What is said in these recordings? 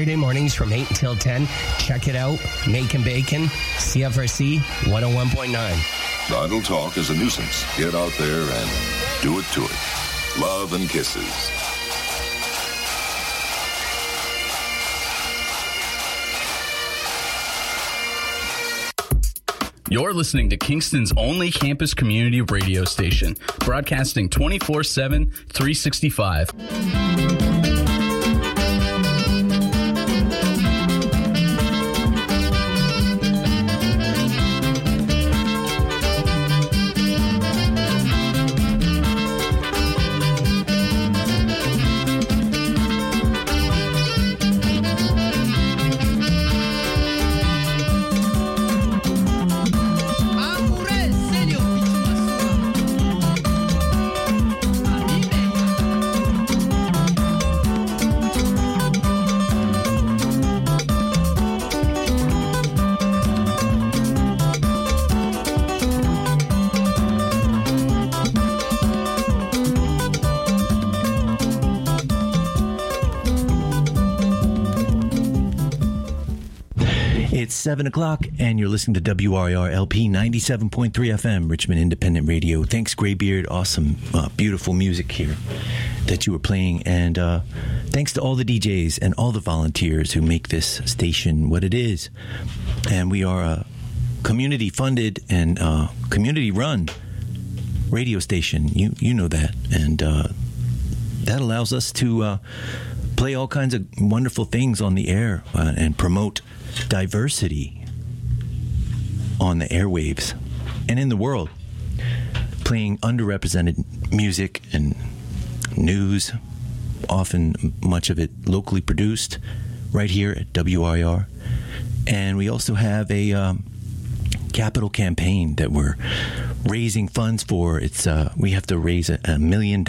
Saturday mornings from 8 until 10. Check it out. Making Bacon, CFRC 101.9. Idle talk is a nuisance. Get out there and do it to it. Love and kisses. You're listening to Kingston's only campus community radio station, broadcasting 24/7, 365. It's 7 o'clock, and you're listening to WRIR LP 97.3 FM, Richmond Independent Radio. Thanks, Graybeard. Awesome, beautiful music here that you were playing. And thanks to all the DJs and all the volunteers who make this station what it is. And we are a community-funded and community-run radio station. You know that. And that allows us to play all kinds of wonderful things on the air and promote diversity on the airwaves and in the world, playing underrepresented music and news, often much of it locally produced, right here at WRIR. And we also have a capital campaign that we're raising funds for. It's we have to raise $1 million.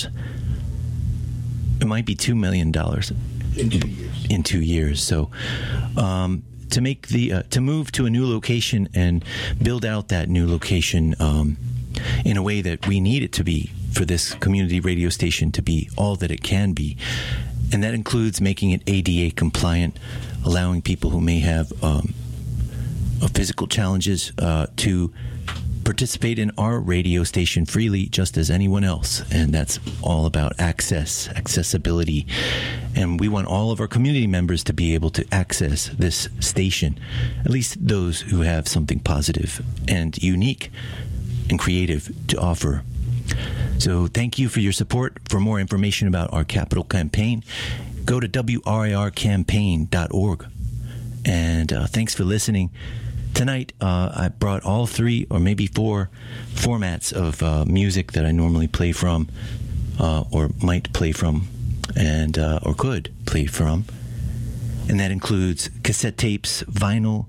It might be $2 million in 2 years. So to make to move to a new location and build out that new location in a way that we need it to be for this community radio station to be all that it can be. And that includes making it ADA compliant, allowing people who may have physical challenges to participate in our radio station freely, just as anyone else. And that's all about accessibility. And we want all of our community members to be able to access this station, at least those who have something positive and unique and creative to offer. So thank you for your support. For more information about our capital campaign, go to WRIRcampaign.org. And thanks for listening. Tonight, I brought all 3 or maybe 4 formats of music that I normally play from, or might play from, and or could play from. And that includes cassette tapes, vinyl,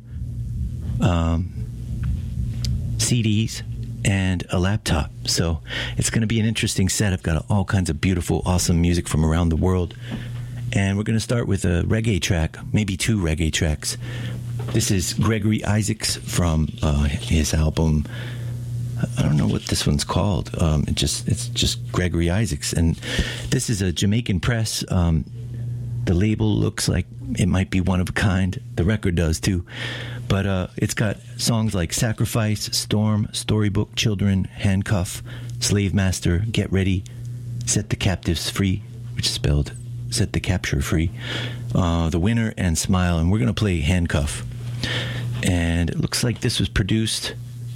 CDs, and a laptop. So it's going to be an interesting set. I've got all kinds of beautiful, awesome music from around the world. And we're going to start with a reggae track, maybe 2 reggae tracks. This is Gregory Isaacs from his album. I don't know what this one's called. It's just Gregory Isaacs, and this is a Jamaican press. The label looks like it might be one of a kind. The record does too, but it's got songs like "Sacrifice," "Storm," "Storybook," "Children," "Handcuff," "Slave Master," "Get Ready," "Set the Captives Free," which is spelled "Set the Capture Free," "The Winner," and "Smile." And we're going to play "Handcuff." And it looks like this was produced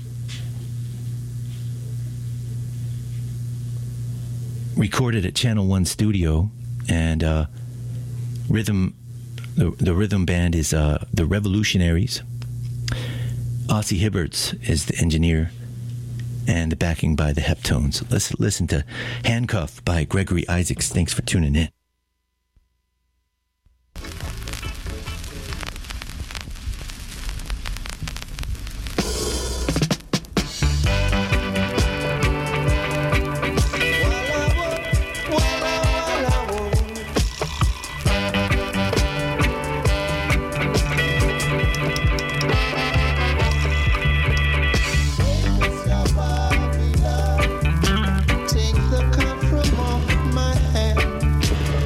recorded at Channel One Studio, and the rhythm band is the Revolutionaries. Ossie Hibberts is the engineer, and the backing by the Heptones. Let's listen to "Handcuff" by Gregory Isaacs. Thanks for tuning in. Take the cup from off my hand.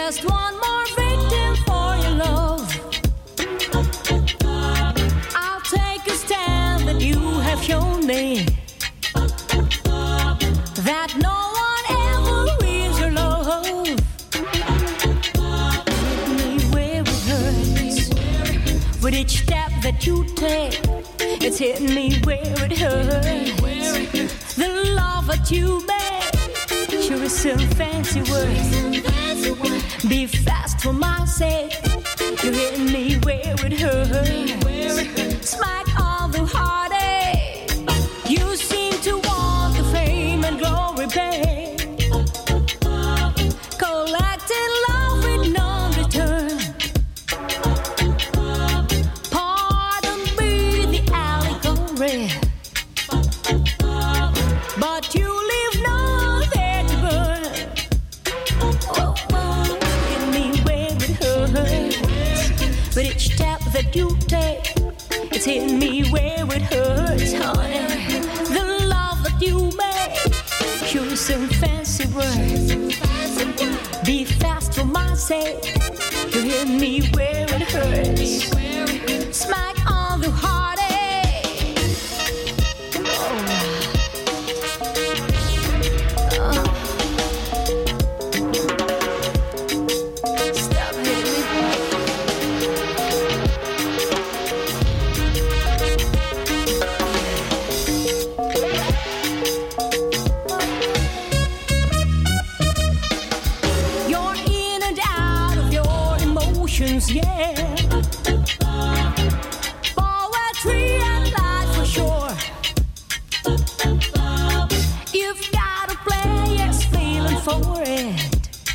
Just one more victim for your love. I'll take a stand that you have shown me, that no one ever wins your love. Hit me where it hurts. With each step that you take, it's hitting me where it hurts. The love that you make sure is some fancy words. Be fast for my sake. You're hitting me where it hurts. Smack all the heartache. You seem to want the fame and glory, babe. Collecting love with no return. Pardon me the allegory, but you leave none there to burn. Hit me where it hurts. But each step that you take, it's hitting me where it hurts, honey. The love that you make sure some fancy words. Be fast for my sake. You hit me where it hurts. Smack on the heartache. Stop hitting me. You're in and out of your emotions, yeah. Poetry and life for sure. You've got a player's feeling for it.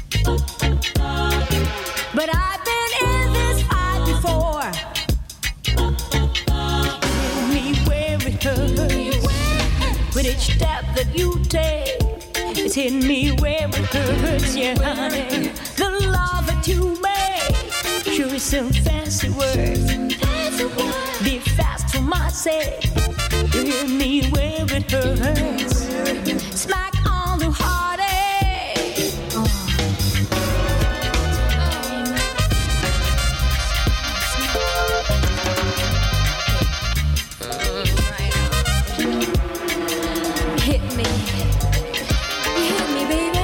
But I've been in this fight before. Hit me where it hurts. With each step that you take, it's hitting me where it hurts, yeah, honey. The love that you make sure is some fancy words. Be fast for my sake. You hit me where it hurts. Smack on the heartache. Hit me. Hit me, baby.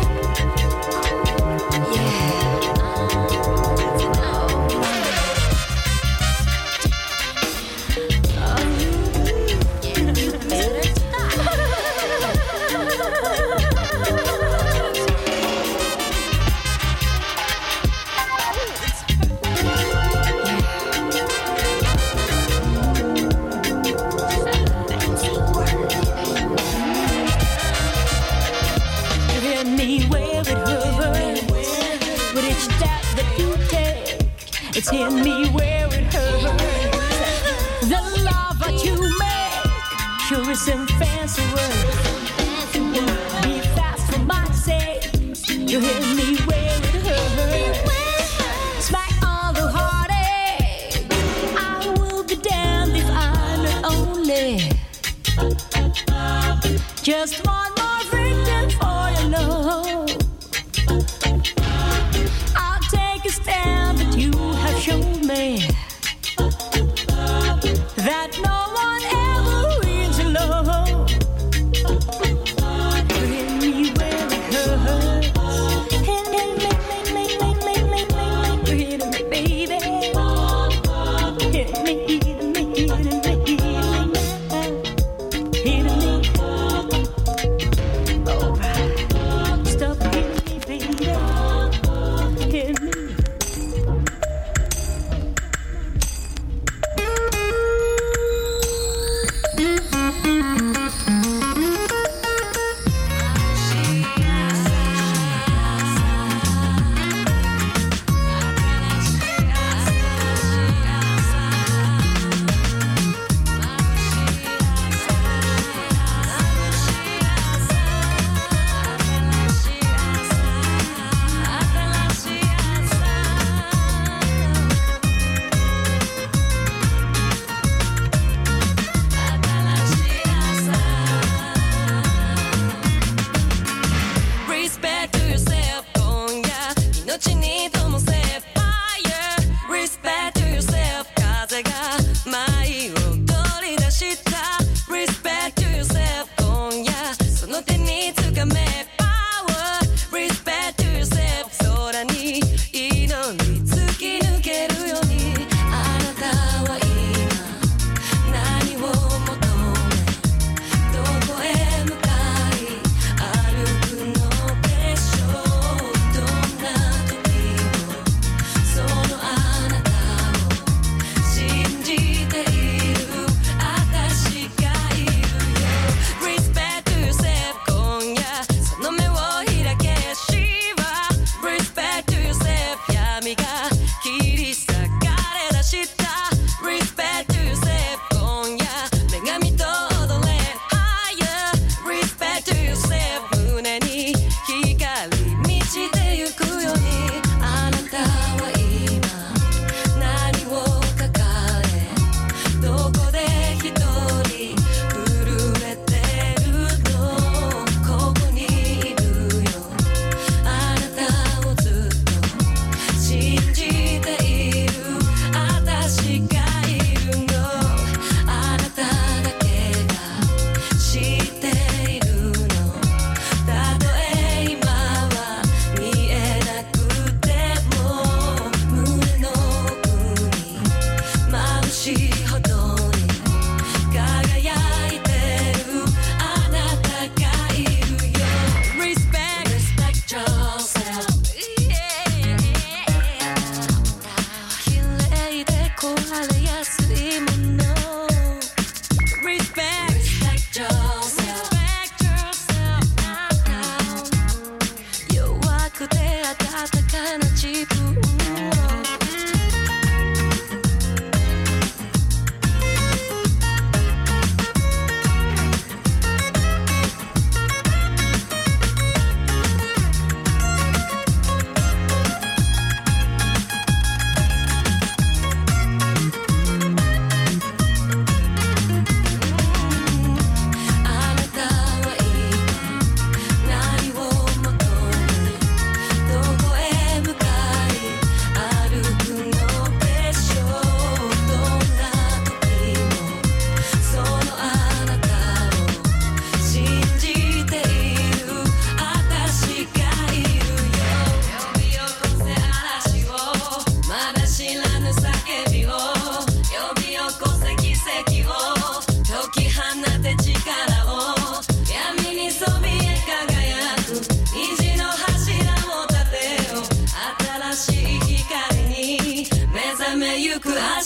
You hit me where it hurts. With each step that you take, it's hitting me where it hurts. The love that you make sure is some fancy words. Be fast for my sake. You hit me where it hurts. Smack on the heartache. I will be damned if I'm not only just one more victim for your love. I'll take a stand that you have shown me, that no one ever wins your love. Hit me where it hurts. Hit me, baby. Hit me, alright. Stop hitting me, baby. Hit me. Respect to yourself, oh yeah. 命に止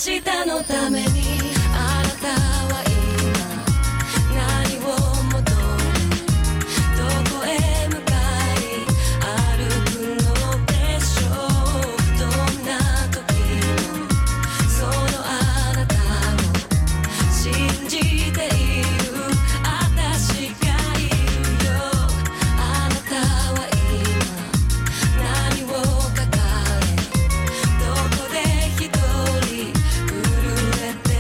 日のためにあなたは今何を求めどこへ向かい歩くのでしょうどんな時もそのあなたを信じている私がいるよあなたは今何を抱えどこで一人震えて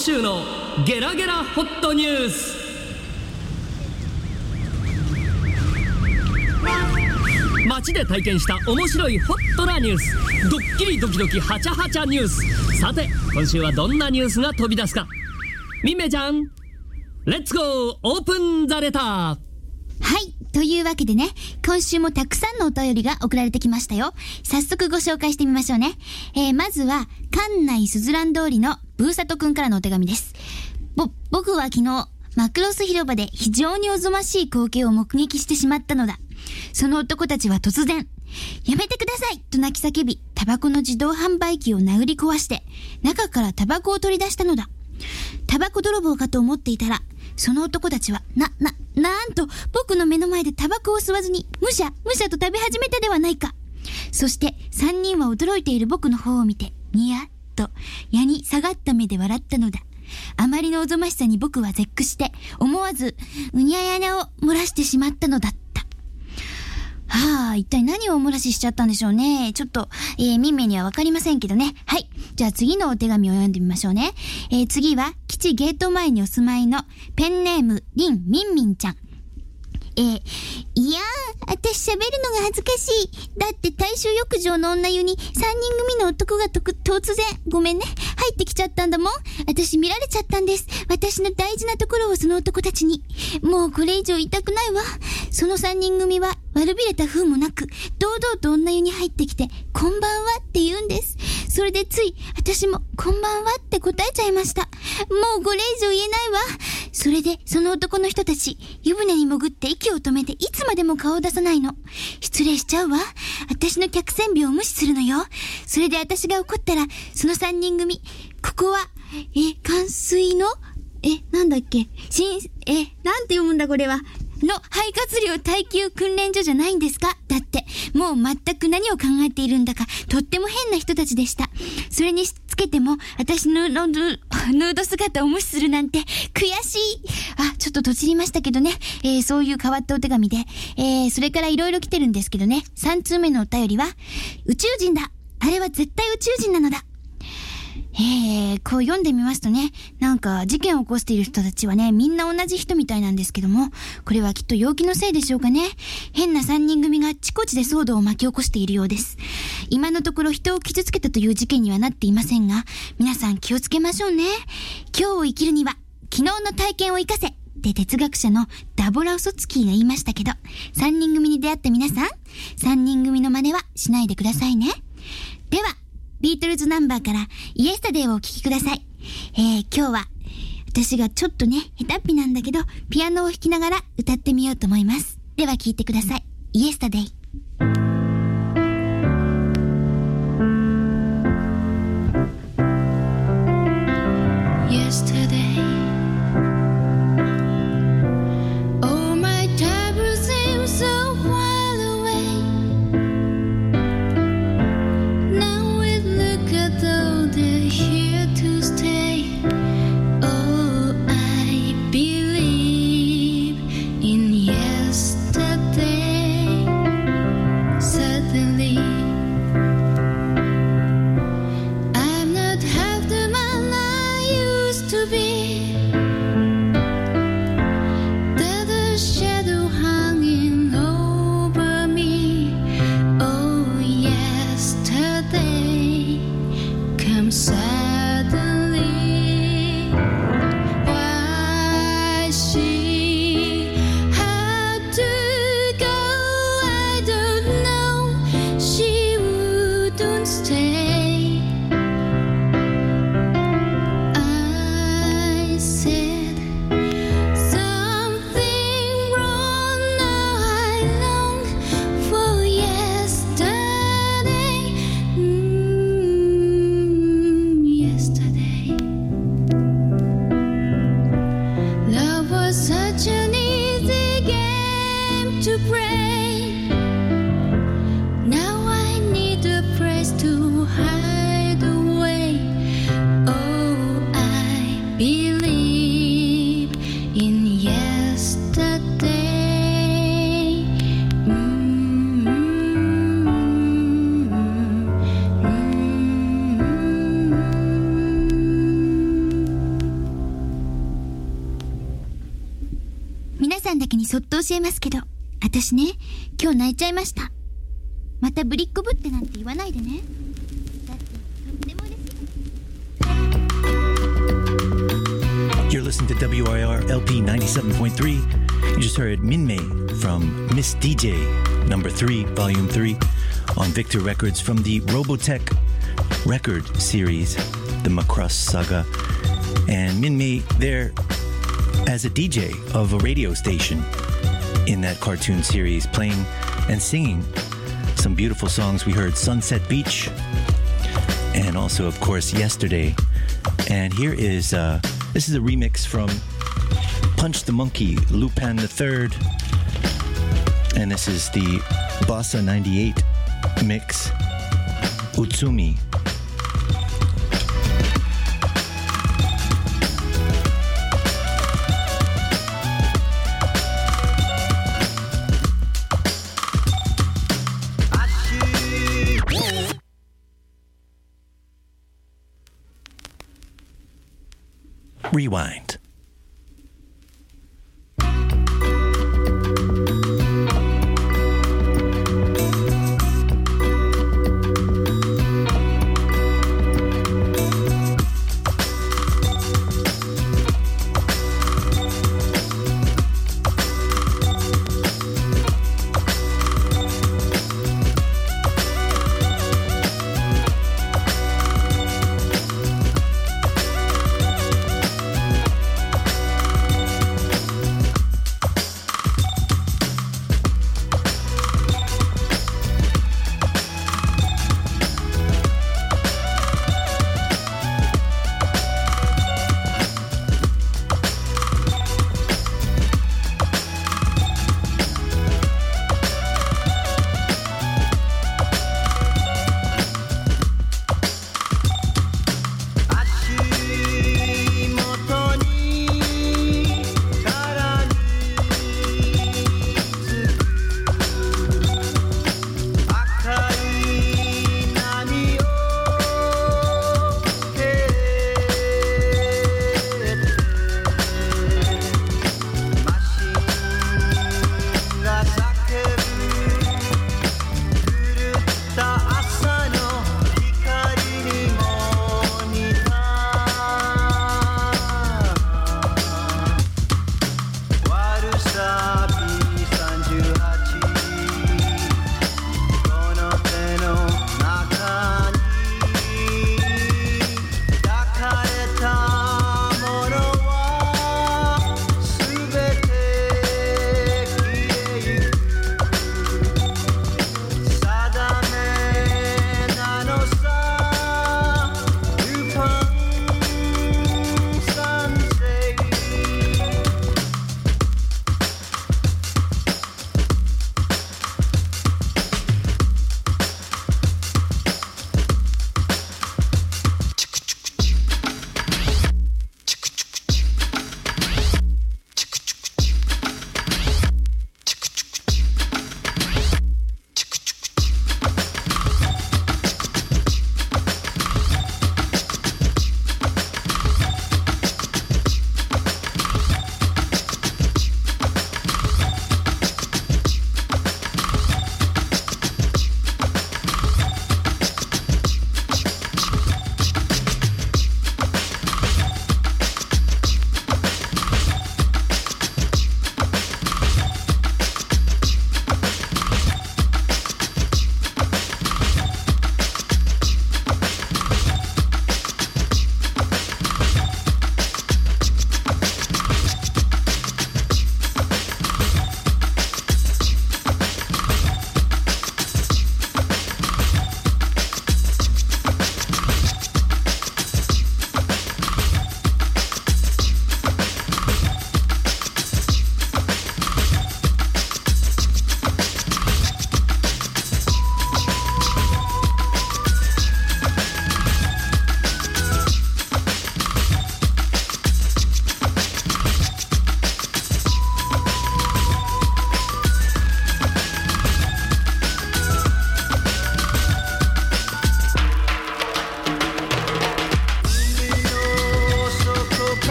週のゲラゲラホットニュース。街で体験した面白いホットなニュース、ドッキリドキドキハチャハチャニュース。さて今週はどんなニュースが飛び出すか。みめちゃん、レッツゴーオープンザレター。 はい、というわけでね、今週もたくさんのお便りが送られてきましたよ。早速ご紹介してみましょうね。まずは関内すずらん通りのブーサトくんからのお手紙です。僕は昨日マクロス広場で非常におぞましい光景を目撃してしまったのだ。その男たちは突然、やめてくださいと泣き叫び、タバコの自動販売機を殴り壊して中からタバコを取り出したのだ。タバコ泥棒かと思っていたら、その男たちはなんと僕の目の前でタバコを吸わずにむしゃむしゃと食べ始めたではないか。そして3人は驚いている僕の方を見てニヤッと矢に下がった目で笑ったのだ。あまりのおぞましさに僕は絶句して思わずうにゃやなを漏らしてしまったのだった。一体何をお漏らししちゃったんでしょうね。ちょっと、みんめにはわかりませんけどね。はい。じゃあ次のお手紙を読んでみましょうね。次は、基地ゲート前にお住まいのペンネーム、りんみんみんちゃん。いやー、私喋るのが恥ずかしい。だって大衆浴場の女湯に3人組の男が突然、ごめんね、入ってきちゃったんだもん。私見られちゃったんです。私の大事なところをその男たちに。もうこれ以上言いたくないわ。その3人組は悪びれた風もなく、堂々と女湯に入ってきて、こんばんはって言うんです。それでつい、私もこんばんはって答えちゃいました。もうこれ以上言えないわ。それで、その男の人たち、湯船に潜って息を止めていつまでも顔を出さないの。失礼しちゃうわ。私の客船尾を無視するのよ。それで私が怒ったら、その3人組、ここは、冠水の、なんだっけ、なんて読むんだこれは。の肺活量耐久訓練所じゃないんですか。だってもう全く何を考えているんだか、とっても変な人たちでした。それにつけても私のヌード姿を無視するなんて悔しい。ちょっととちりましたけどね、そういう変わったお手紙で、それからいろいろ来てるんですけどね。3通目のお便りは、宇宙人だ、あれは絶対宇宙人なのだ。こう読んでみますとね、なんか事件を起こしている人たちはね、みんな同じ人みたいなんですけども、これはきっと陽気のせいでしょうかね。変な3人組があちこちで騒動を巻き起こしているようです。今のところ人を傷つけたという事件にはなっていませんが、皆さん気をつけましょうね。今日を生きるには昨日の体験を生かせって哲学者のダボラウソツキーが言いましたけど、3人組に出会った皆さん、3人組の真似はしないでくださいね。ではビートルズナンバーからイエスタデイをお聴きください。今日は私がちょっとね下手っぴなんだけどピアノを弾きながら歌ってみようと思います。では聴いてください。イエスタデイ。 Yesterday そっと教えますけど、私ね、今日泣いちゃいました。またぶりっ子ぶってなんて言わないでね。だってとっても嬉しい。 You're listening to WIR LP 97.3. You just heard Minmay from Miss DJ number 3, volume 3 on Victor Records from the Robotech record series, the Macross Saga. And Minmay there as a DJ of a radio station in that cartoon series, playing and singing some beautiful songs. We heard Sunset Beach and also, of course, Yesterday. And here is, this is a remix from Punch the Monkey, Lupin III. And this is the Bossa 98 mix, Utsumi. Rewind.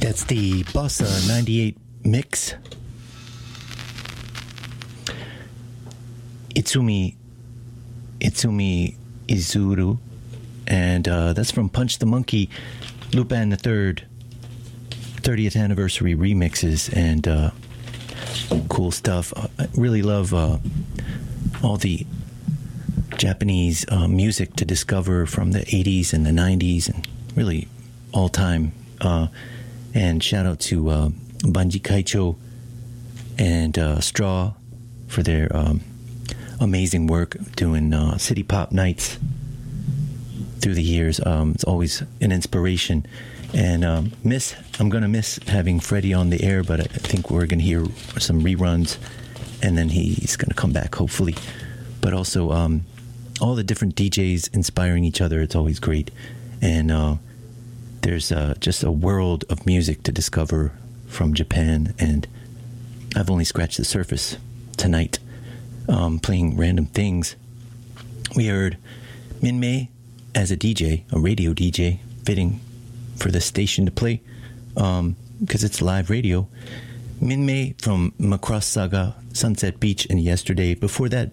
That's the Bossa 98 mix. Itsumi Izuru. And that's from Punch the Monkey, Lupin the Third 30th anniversary remixes, and cool stuff. I really love all the Japanese music to discover from the 80s and the 90s, and really all time. And shout out to Banji Kaicho and Straw for their amazing work doing city pop nights through the years. It's always an inspiration. And I'm going to miss having Freddie on the air, but I think we're going to hear some reruns, and then he's going to come back, hopefully. But also, all the different DJs inspiring each other, it's always great. And there's just a world of music to discover from Japan, and I've only scratched the surface tonight, playing random things. We heard Minmay as a DJ, a radio DJ, fitting for the station to play, because it's live radio. Minmay from Macross Saga, Sunset Beach, and Yesterday. Before that,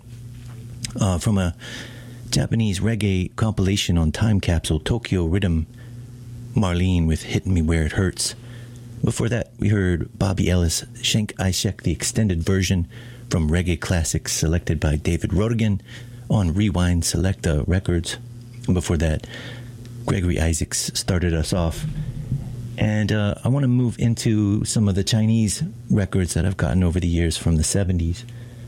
from a Japanese reggae compilation on Time Capsule, Tokyo Rhythm, Marlene with Hitting Me Where It Hurts. Before that, we heard Bobby Ellis, Schenk I Shek, the extended version from Reggae Classics, selected by David Rodigan on Rewind Selecta Records. And before that, Gregory Isaacs started us off. And I want to move into some of the Chinese records that I've gotten over the years from the 70s.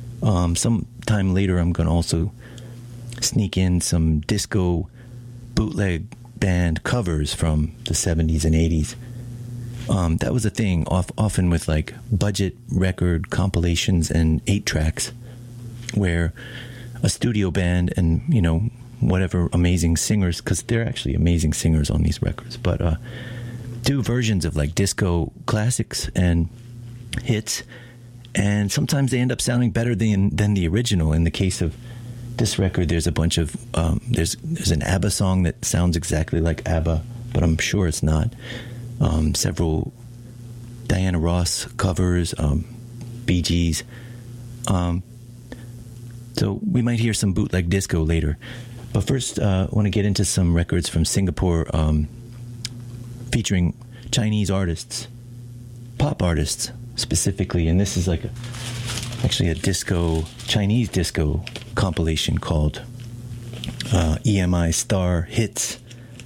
Sometime later, I'm going to also sneak in some disco bootleg band covers from the 70s and 80s. That was a thing, often with like budget record compilations and 8-tracks, where a studio band and, you know, whatever amazing singers, because they're actually amazing singers on these records, but do versions of like disco classics and hits, and sometimes they end up sounding better than the original. In the case of this record, there's a bunch of there's an ABBA song that sounds exactly like ABBA, but I'm sure it's not. Several Diana Ross covers, Bee Gees. So we might hear some bootleg disco later. But first, I want to get into some records from Singapore featuring Chinese artists, pop artists specifically. And this is like actually a Chinese disco compilation called EMI Star Hits.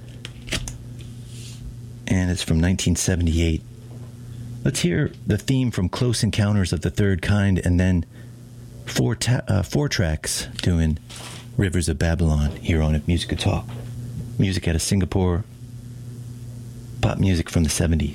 And it's from 1978. Let's hear the theme from Close Encounters of the Third Kind, and then four tracks doing Rivers of Babylon here on Music Talk. Music out of Singapore, pop music from the 70s.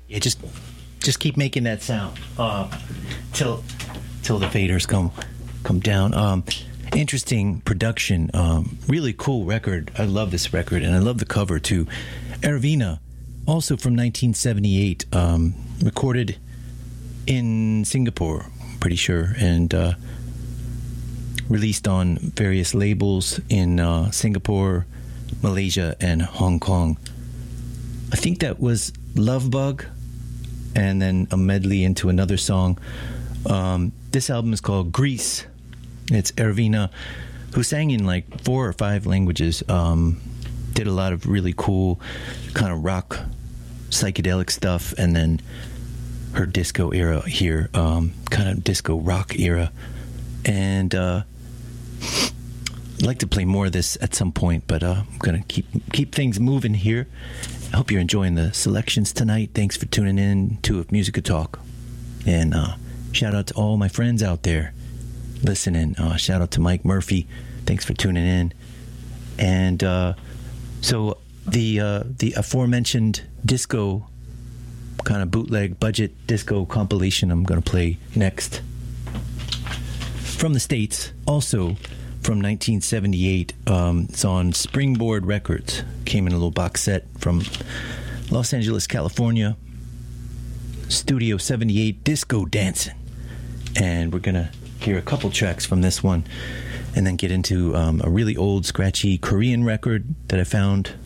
Yeah, just keep making that sound till the faders come down. Interesting production, really cool record. I love this record, and I love the cover too. Ervina, also from 1978, recorded in Singapore, pretty sure, and released on various labels in Singapore, Malaysia, and Hong Kong. I think that was Love Bug, and then a medley into another song. This album is called Grease. It's Ervina, who sang in like 4 or 5 languages. Did a lot of really cool kind of rock, psychedelic stuff, and then her disco era here, kind of disco rock era. And I'd like to play more of this at some point, but I'm going to keep things moving here. I hope you're enjoying the selections tonight. Thanks for tuning in to Musica Talk. And shout out to all my friends out there listening. Shout out to Mike Murphy. Thanks for tuning in. And so the aforementioned disco kind of bootleg budget disco compilation I'm going to play next, from the States, also from 1978. It's on Springboard Records. Came in a little box set from Los Angeles, California. Studio 78, Disco Dancing. And we're going to hear a couple tracks from this one, and then get into a really old, scratchy Korean record that I found